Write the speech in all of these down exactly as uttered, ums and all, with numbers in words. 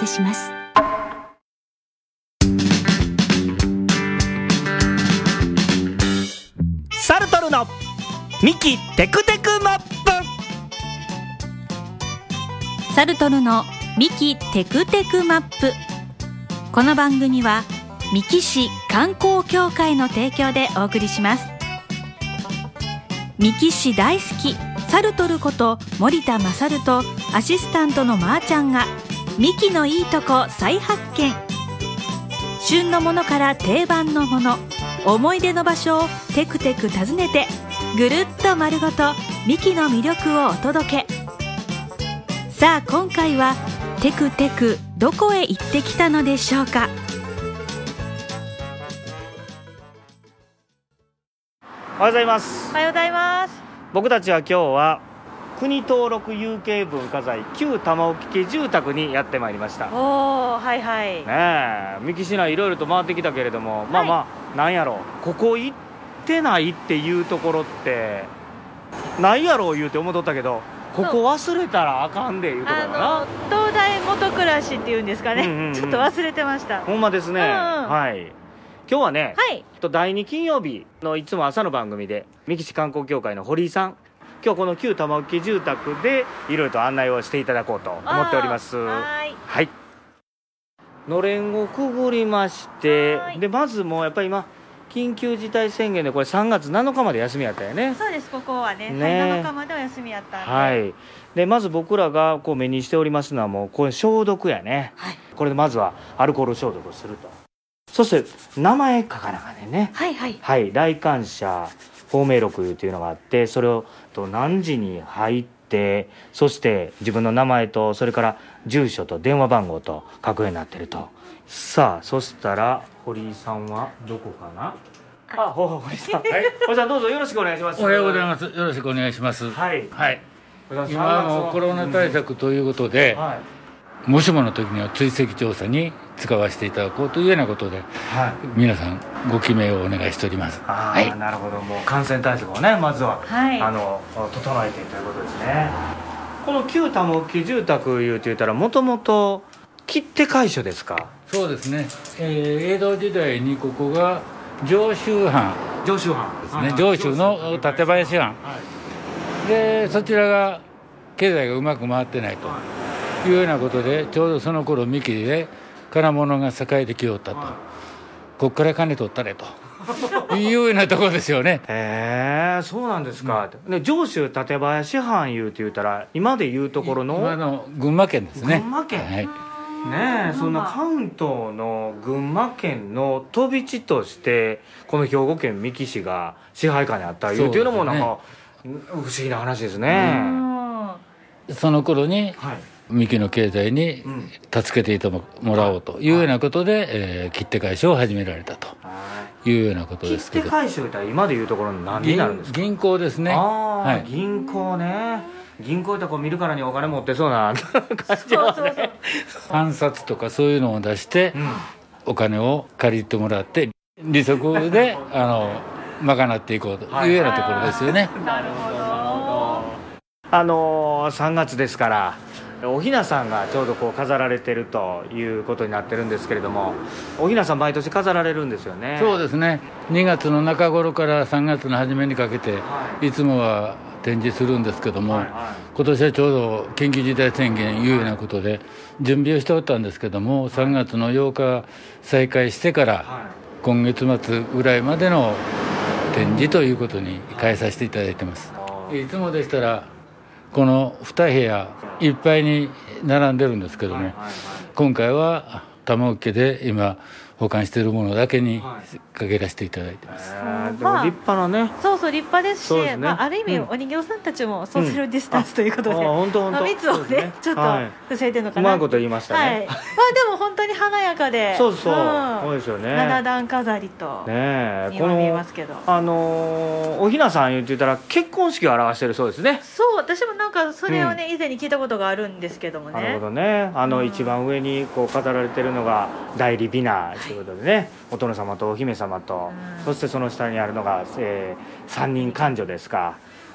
せします。 サルトルのミキテクテクマップ。 サルトルのミキテクテクマップ。この番組は三木市観光協会の提供でお送りします。三木市大好きサルトルこと森田勝とアシスタントのまーちゃんがミキのいいとこ再発見。旬のものから定番のもの、思い出の場所をテクテク訪ねてぐるっと丸ごとミキの魅力をお届け。さあ今回はテクテクどこへ行ってきたのでしょうか。 おはようございます。 おはようございます。 僕たちは今日は国登録有形文化財旧玉置家住宅にやってまいりました。 おー、はいはい。 ねえ、三木市内いろいろと回ってきたけれども、はい、まあまあなんやろう、ここ行ってないっていうところってないやろう言うて思っとったけど、ここ忘れたらあかんでいうところかな。 あの東大元暮らしっていうんですかね、うんうんうん、ちょっと忘れてました。 ほんまですね、うんうん、はい。今日はね、 はい、 だいに金曜日のいつも朝の番組で三木市観光協会の堀井さん、今日この旧玉置住宅でいろいろと案内をしていただこうと思っております。 はい、 はい、のれんをくぐりまして、でまずもうやっぱり今緊急事態宣言でこれさんがつなのかまで休みやったよね。 そうです、ここは ね, ね、 はい、なのかまでお休みやったんで、 はい、でまず僕らがこう目にしておりますのはもうこれ消毒やね、はい、これでまずはアルコール消毒をすると。そして名前書かなかね、 はいはい、 はい、来館者芳名録というのがあって、それをと何時に入って、そして自分の名前とそれから住所と電話番号と書くようになってると。さあそしたら堀井さんはどこかな。あ、堀井さん、はい、堀井さんどうぞよろしくお願いします。 おはようございます。よろしくお願いします。 はい、 はい、今もコロナ対策ということで、うん、はい、もしもの時には追跡調査に使わせていただこうというようなことで、はい、皆さんご記名をお願いしております。 あ、はい、なるほど。もう感染対策をねまずは、はい、あの整えてということですね。この旧玉置住宅いうて言ったらもともと切手会所ですか。 そうですね、えー、江戸時代にここが上州藩上州藩ですね、上州の館林藩、はい、でそちらが経済がうまく回ってないというようなことで、ちょうどその頃三木で金物が栄えてきよったと、はい、こっから金取ったれというようなところですよね。 へえ、そうなんですか、うん、で上州館林藩いうて言うたら今でいうところの今の群馬県ですね。 群馬県、 はい、 ねえ、そんな関東の群馬県の飛び地としてこの兵庫県三木市が支配下にあったいうっていうのもなんか不思議な話ですね。 うん、その頃に、はい、三木の経済に助けていてもらおうというようなことで、はい、えー、切手会所を始められたというようなことですけど、 切手会所といったら今でいうところの何になるんですか。 銀、銀行ですね。あ、 はい、銀行ね。銀行ってこう見るからにお金持ってそうな感じはね。 観察とかそういうのを出して、うん、お金を借りてもらって利息であの賄っていこうというようなところですよね。 なるほど。 あのー、さんがつですからおひなさんがちょうどこう飾られてるということになってるんですけれども、おひなさん毎年飾られるんですよね。 そうですね、にがつの中頃からさんがつの初めにかけて、はい、いつもは展示するんですけども、はいはい、今年はちょうど緊急事態宣言いうようなことで準備をしておったんですけども、さんがつのようか再開してから今月末ぐらいまでの展示ということに変えさせていただいてます。いつもでしたらこのに部屋いっぱいに並んでるんですけども、はいはいはい、今回は玉置家で今保管しているものだけに限らせていただいてます。 はい、でも立派なね、 そうそう立派ですし、ね、まあ、ある意味、うん、お人形さんたちもソーシャルディスタンスということで、うん、密をね、ね、ちょっと防いでるのかな、 はい、うまいこと言いましたね。はい、 まあでも本当に華やかで、 そうそう、うん、そうですよね。 七段飾りとね、 見えますけど、 あのー、おひなさん言ってたら結婚式を表してるそうですね。 そう、私もなんかそれをね、うん、以前に聞いたことがあるんですけどもね。 なるほどね。あの、うん、一番上にこう飾られてるのが代理美奈ということでね、はい、お殿様とお姫様と、うん、そしてその下にあるのが、えー、三人官女ですか。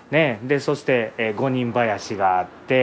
ね、でそして、えー、五人林があって、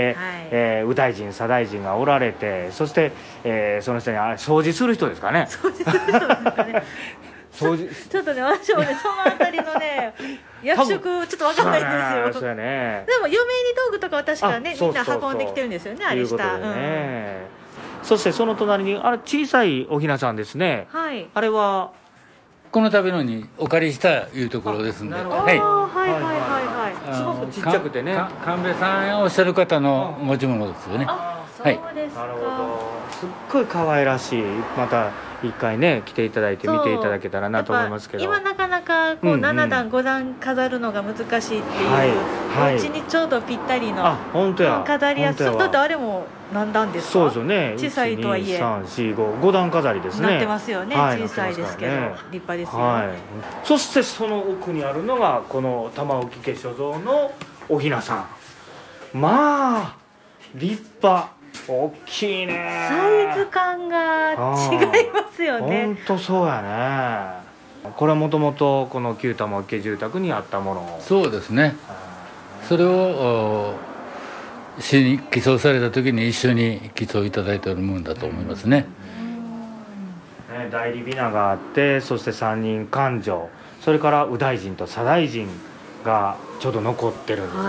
はい、 えー、右大臣左大臣がおられて、そして、えー、その人にあれ掃除する人ですかね。 掃除する人ですかね掃除ちょっとね、私もね、そのあたりのね役職ちょっと分かんないんですよ。 そうやね。 でも嫁入り道具とかは確かね、みんな運んできてるんですよね、あれ下。 ということでね、うん、そしてその隣にあれ小さいおひなさんですね、 はい、 あれはこの度のにお借りしたいうところですんで、 はいはいはいはい、 すごくちっちゃくてね、 神戸さんおっしゃる方の持ち物ですよね。 あ、そうですか。 なるほど。すっごい可愛らしい。また一回ね来ていただいて見ていただけたらなと思いますけど、 今なかなかこうなな段ご段飾るのが難しいっていう、はいはい、お家にちょうどぴったりの飾りやすい。だってあれも何段ですか。 そうですよね。 小さいとはいえいち、に、さん、よん、ご、ご段飾りですね。 なってますよね、はい、小さいですけど、ね、立派ですよ、はい、 そしてその奥にあるのがこの玉置家所蔵のおひなさん。まあ立派、大きいね。 サイズ感が違いますよね。 本当そうやね。これはもともとこの旧玉置家住宅にあったもの。 そうですね。それを詩に寄贈された時に一緒に寄贈いただいているものだと思いますね。 ね、代理雛があって、そして三人勘定、それから右大臣と左大臣がちょうど残ってるんですね。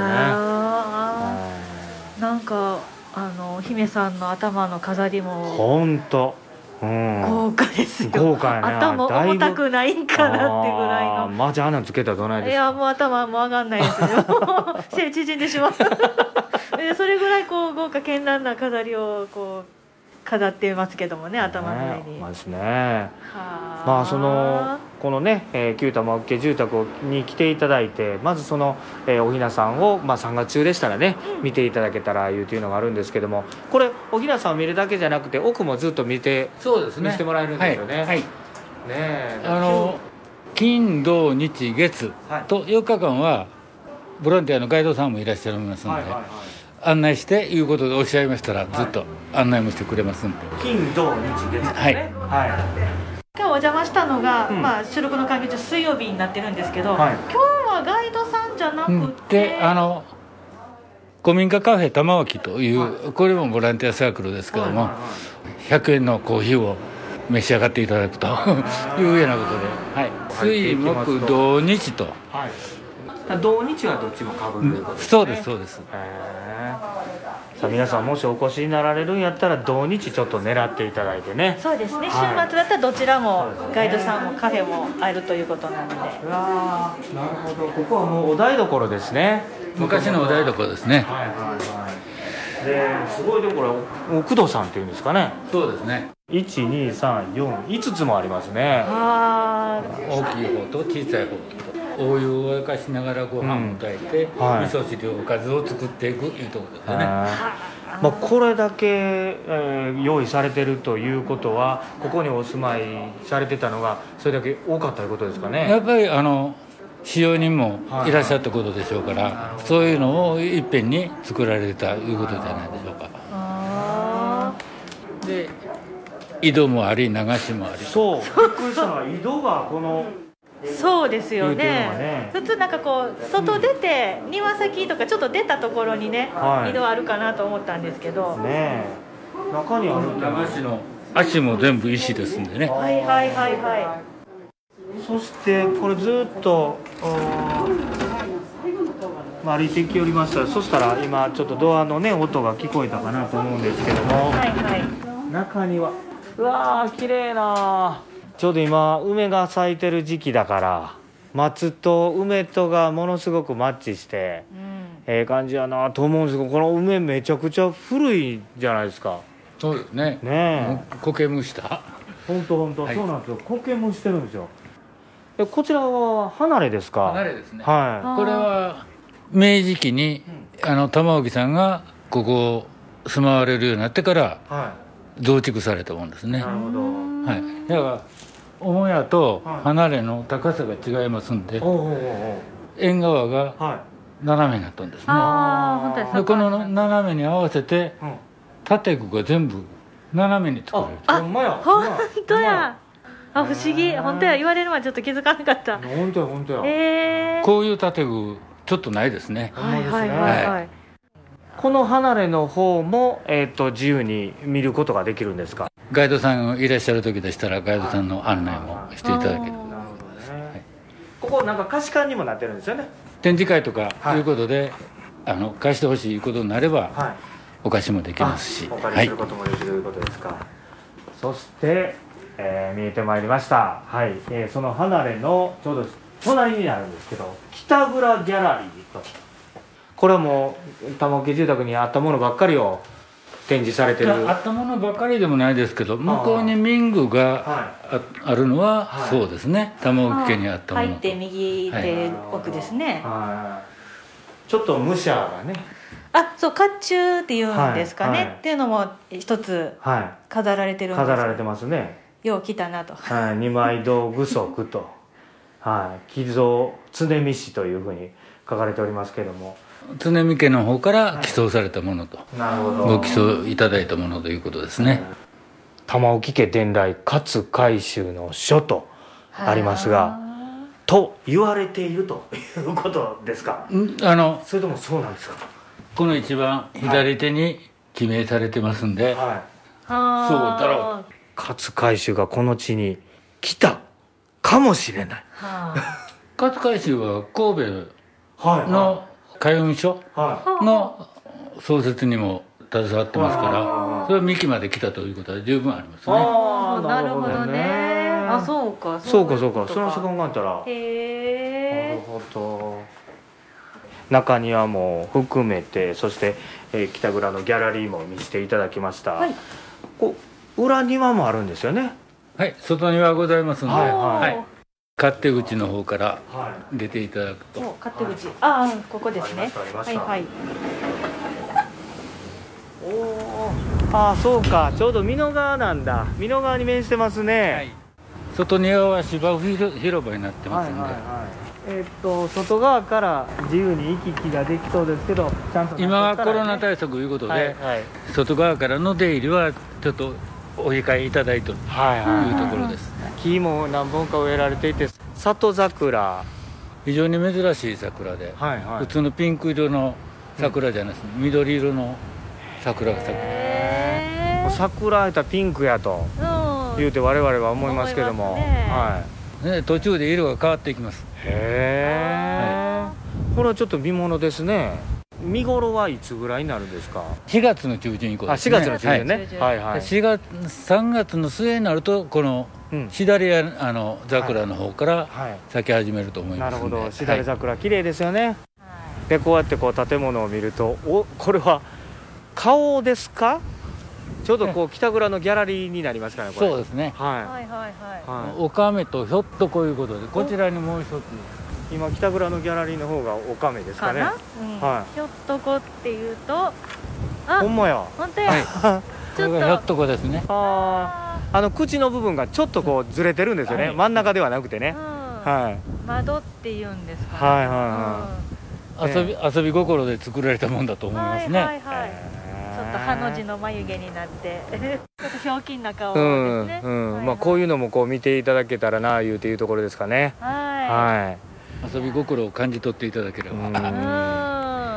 なんかあの姫さんの頭の飾りも本当、うん、 豪華ですよ。 豪華やね。 頭重たくないんかなってぐらいの。 まあじゃあ穴つけたらどないですか。 いやもう頭も上がんないですよ背縮んでしまうそれぐらいこう豪華絢爛な飾りをこう飾ってますけどもね、頭の上に。 まあですね。まあそのこのね、えー、旧玉置家住宅に来ていただいて、まずその、えー、おひなさんを、まあ、さんがつ中でしたらね、うん、見ていただけたらいうというのがあるんですけども、これおひなさんを見るだけじゃなくて奥もずっと見て、 そうですね、 見せてもらえるんですよね。はい、はい、ねえ、あの金土日月とよっかかんはボランティアのガイドさんもいらっしゃいますので、はいはいはい、案内していうことでおっしゃいましたら、ずっと案内もしてくれますんで。 金土日月ですね。はい、はい、 今日お邪魔したのが、うん、まあ、収録の関係上水曜日になってるんですけど、はい、今日はガイドさんじゃなくて、うん、であの古民家カフェ玉置という、はい、これもボランティアサークルですけども、はいはいはい、ひゃくえんのコーヒーを召し上がっていただくというようなことで、はい、水木土日と、はい、 土日はどっちもかぶるということですね。 そうですそうです。 さあ皆さんもしお越しになられるんやったら土日ちょっと狙っていただいてね。 そうですね、はい、週末だったらどちらもガイドさんもカフェもあるということなので。 うわー、なるほど。ここはもうお台所ですね。 昔のお台所ですね。 はいはいはい。ですごいところ工藤さんっていうんですかね。 そうですね。 いち、に、さん、よん、いつつもありますね。 あ大きい方と小さい方とお湯を沸かしながらご飯を炊いて、うん、はい、味噌汁おかずを作っていくいうところですね。 まあ、これだけ、えー、用意されてるということはここにお住まいされてたのがそれだけ多かったということですかね。 やっぱりあの使用人もいらっしゃったことでしょうから、はいはい、そういうのをいっぺんに作られたということじゃないでしょうか。 あで井戸もあり流しもあり。 そう、びっくりしたのは井戸がこのそうですよ ね, ね普通なんかこう外出て、うん、庭先とかちょっと出たところにね、はい、井戸あるかなと思ったんですけどね、中にある流しの足も全部石ですんでね。 はいはいはいはい。 そしてこれずっと、まあ、歩いてきおりましたら、そしたら今ちょっとドアのね音が聞こえたかなと思うんですけども、 はいはい、 中にはうわー綺麗な、ちょうど今梅が咲いてる時期だから松と梅とがものすごくマッチして、うん、ええ感じやなと思うんですけど、この梅めちゃくちゃ古いじゃないですか。 そうですね。 ねえ、苔むした本当本当、はい、そうなんですよ。苔むしてるんですよ。でこちらは離れですか。 離れですね。 はい。 これは明治期に、うん、あの玉置さんがここを住まわれるようになってから、はい、増築されたもんですね。 なるほど。 はい。だから母屋と離れの高さが違いますんで、はい、縁側が斜めになったんですね。 あ、本当です。 でこの斜めに合わせて、うん、建具が全部斜めに作られて。 あ、ほんまや。 本当や。あ、不思議。本当や。言われるまでちょっと気づかなかった。 本当や本当や。 えー、 こういう建具ちょっとないですね。 はいはいはいはい。 この離れの方も、えー、と自由に見ることができるんですか？ ガイドさんいらっしゃる時でしたらガイドさんの案内もしていただける。 なるほどね、はい、ここなんか貸し館にもなってるんですよね。 展示会とかいうことで、はい、あの貸してほしいことになれば、はい、お貸しもできますし、 お借りすることもできるということですか。はい、そして、えー、見えてまいりました、はいえー、その離れのちょうど隣になるんですけど、北蔵ギャラリーと、これはもう玉置住宅にあったものばっかりを展示されてる。 あったものばかりでもないですけど、向こうに民具が あ,、はい、あるのは、はい、そうですね、玉置家にあったもの。 入って右手奥ですね、 はい、ちょっと武者がね、 あ、そう、甲冑っていうんですかね、はいはい、っていうのも一つ飾られてるんです、 はい、飾られてますね。 よう来たなと、 はい、二枚堂具足と、はい、寄贈常見氏というふうに書かれておりますけれども、 常見家の方から寄贈されたものと、 なるほど、 ご寄贈いただいたものということですね。 玉置家伝来勝海舟の書とありますが、と言われているということですか？ あのそれともそうなんですか？ この一番左手に記名されてますんで、はい、そうだろう。 勝海舟がこの地に来たかもしれない。 勝海舟は神戸の海運所の創設にも携わってますから、それは三木まで来たということは十分ありますね。 ああ、なるほどね。あ、そうかそうかそうか、そのそこ考えたら、 へえ、 なるほど。中庭も含めて、そして、えー、北蔵のギャラリーも見せていただきました、はい、こう裏庭もあるんですよね。 はい、外庭ございますので、 はいはい、勝手口の方から出ていただくと、 はい、勝手口、ああ、ここですね。はいはい。 おお、ああ、そうか、ちょうど美濃川なんだ。美濃川に面してますね、はい、 外庭は芝生広場になってますんで、はいはいはい、 えー、っと外側から自由に行き来ができそうですけど、ちゃんと今はコロナ対策ということで、はいはい、外側からの出入りはちょっとお控えいただいているというところです。 木も何本か植えられていて、里桜、 非常に珍しい桜で、はいはい、普通のピンク色の桜じゃないです、うん、緑色の桜が咲く。 桜やったらピンクやと言うて我々は思いますけども、ね、はい、 ね、途中で色が変わっていきます。 へえ、はい、これはちょっと見ものですね。見頃はいつぐらいになるんですか？ しがつの中旬以降ですね。 あ、しがつの中旬ね、はいはいはい、 しがつさんがつの末になるとこのしだれやあの桜の方から咲き始めると思いますので、 なるほど、しだれ桜、はい、綺麗ですよね、はい、でこうやってこう建物を見ると、お、これは顔ですか？ちょうどこう北蔵のギャラリーになりますからね、これ。 そうですね、 はいはいはいはい、 おかめとひょっとこういうことで、こちらにもう一つ今北蔵のギャラリーの方がおかめですかね。かな、 うん、はい、ひょっとこっていうと、あ、 ほんまや、 本当や、はい、 ちょっとひょっとこですね。 ああ、あの口の部分がちょっとこうずれてるんですよね、はい、真ん中ではなくてね、 うん、 はい、 窓っていうんですかね、 はいはいはい、 うん、遊び遊び心で作られたもんだと思いますね。 はいはいはい、ちょっとハの字の眉毛になってちょっとひょうきんな顔ですね、 うんうん、はいはい、まあ、こういうのもこう見ていただけたらないうていうところですかね。はい、はい、 遊び心を感じ取っていただければ、うん、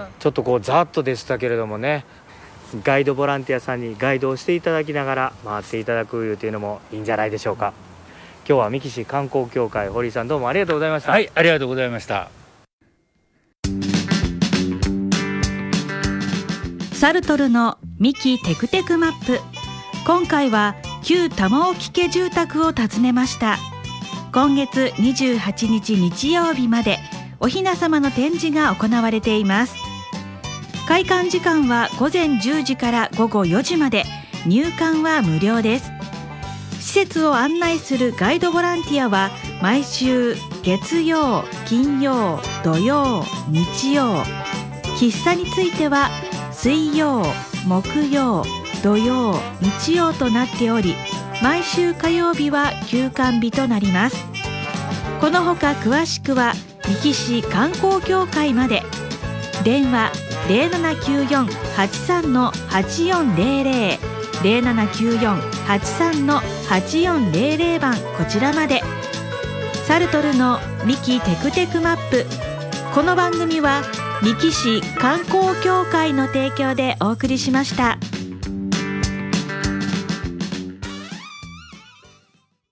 ちょっとこうざっとでしたけれどもね、ガイドボランティアさんにガイドをしていただきながら回っていただくいうていうのもいいんじゃないでしょうか。今日は三木市観光協会堀井さん、どうもありがとうございました。 はい、ありがとうございました。 サルトルの三木テクテクマップ、今回は旧玉置家住宅を訪ねました。今月にじゅうはちにち日曜日までおひな様の展示が行われています。開館時間はごぜんじゅうじからごごよじまで、入館は無料です。施設を案内するガイドボランティアは毎週月曜、金曜、土曜、日曜、喫茶については水曜、木曜、土曜、日曜となっており、毎週火曜日は休館日となります。このほか詳しくは三木市観光協会まで。電話 ゼロななきゅうよん はちさん はちよんゼロゼロ ゼロななきゅうよん はちさん はちよんゼロゼロ 番こちらまで。サルトルの三木テクテクマップ、 この番組は三木市観光協会の提供でお送りしました。